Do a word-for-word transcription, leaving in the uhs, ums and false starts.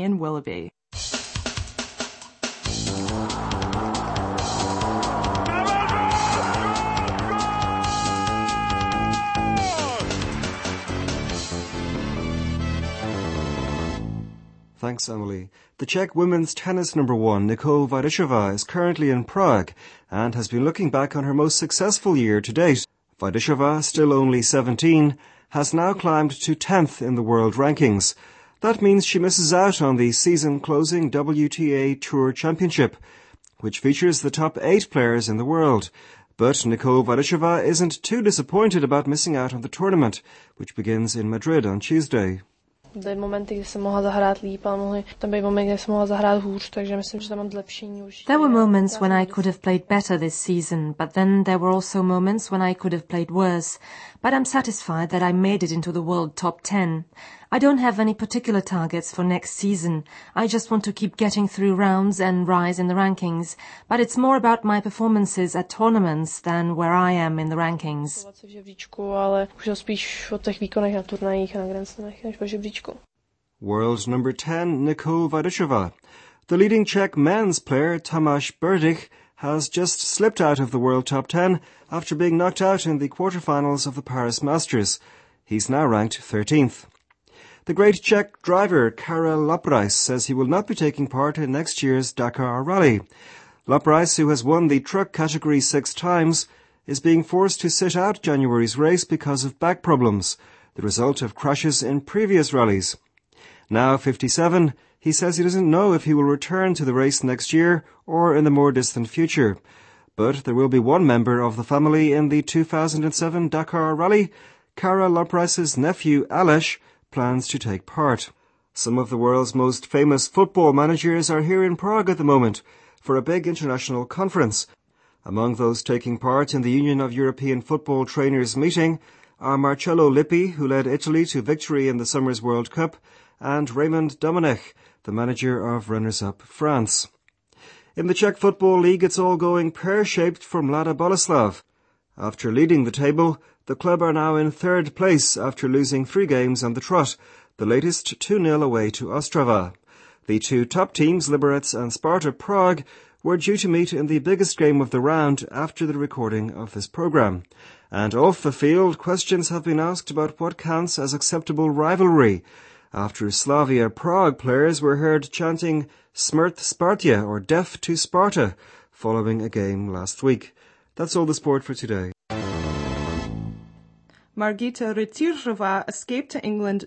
in Willoughby. Thanks, Emily. The Czech women's tennis number one, Nicole Vajdešová, is currently in Prague and has been looking back on her most successful year to date. Vajdešová, still only seventeen, has now climbed to tenth in the world rankings. That means she misses out on the season-closing W T A Tour Championship, which features the top eight players in the world. But Nicole Vajdešová isn't too disappointed about missing out on the tournament, which begins in Madrid on Tuesday. Byly momenty, kdy jsem mohla zahrát líp, ale mohly tam být momenty, kdy jsem mohla zahrát hůř, takže myslím, že tam mám zlepšení už. There were moments when I could have played better this season, but then there were also moments when I could have played worse. But I'm satisfied that I made it into the world top ten. I don't have any particular targets for next season. I just want to keep getting through rounds and rise in the rankings. But it's more about my performances at tournaments than where I am in the rankings. World number ten, Nicole Vajdešová. The leading Czech men's player, Tomáš Berdych, has just slipped out of the world top ten after being knocked out in the quarterfinals of the Paris Masters. He's now ranked thirteenth. The great Czech driver Karel Laprais says he will not be taking part in next year's Dakar Rally. Laprais, who has won the truck category six times, is being forced to sit out January's race because of back problems, the result of crashes in previous rallies. Now fifty-seven, he says he doesn't know if he will return to the race next year or in the more distant future. But there will be one member of the family in the two thousand seven Dakar Rally. Karel Laprais's nephew Aleš plans to take part. Some of the world's most famous football managers are here in Prague at the moment for a big international conference. Among those taking part in the Union of European Football Trainers meeting are Marcello Lippi, who led Italy to victory in the Summer's World Cup, and Raymond Domenech, the manager of runners-up France. In the Czech Football League, it's all going pear-shaped for Mlada Boleslav. After leading the table, the club are now in third place after losing three games on the trot, the latest two nil away to Ostrava. The two top teams, Liberec and Sparta Prague, were due to meet in the biggest game of the round after the recording of this programme. And off the field, questions have been asked about what counts as acceptable rivalry, after Slavia Prague players were heard chanting Smrt Spartia, or Death to Sparta, following a game last week. That's all the sport for today. Margita Retírova escaped to England